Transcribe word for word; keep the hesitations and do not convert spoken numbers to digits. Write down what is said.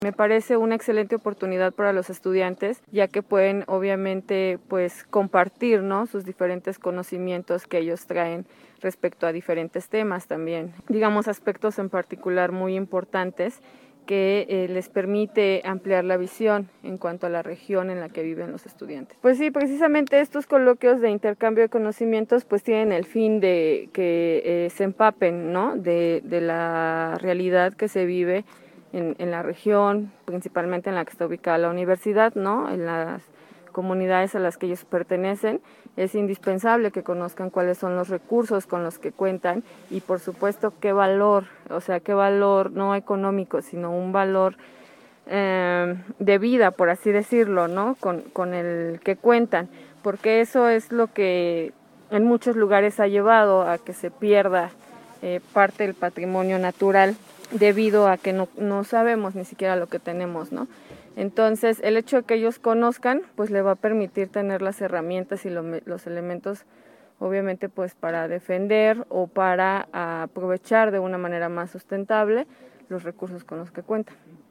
Me parece una excelente oportunidad para los estudiantes, ya que pueden obviamente pues compartir, ¿no?, sus diferentes conocimientos que ellos traen respecto a diferentes temas también, digamos aspectos en particular muy importantes que eh, les permite ampliar la visión en cuanto a la región en la que viven los estudiantes. Pues sí, precisamente estos coloquios de intercambio de conocimientos pues tienen el fin de que eh, se empapen, ¿no?, de, de la realidad que se vive En, en la región, principalmente en la que está ubicada la universidad, ¿no?, en las comunidades a las que ellos pertenecen. Es indispensable que conozcan cuáles son los recursos con los que cuentan y por supuesto qué valor, o sea, qué valor no económico, sino un valor eh, de vida, por así decirlo, ¿no?, con, con el que cuentan, porque eso es lo que en muchos lugares ha llevado a que se pierda eh, parte del patrimonio natural, debido a que no, no sabemos ni siquiera lo que tenemos, ¿no? Entonces, el hecho de que ellos conozcan, pues le va a permitir tener las herramientas y lo, los elementos, obviamente, pues para defender o para aprovechar de una manera más sustentable los recursos con los que cuentan.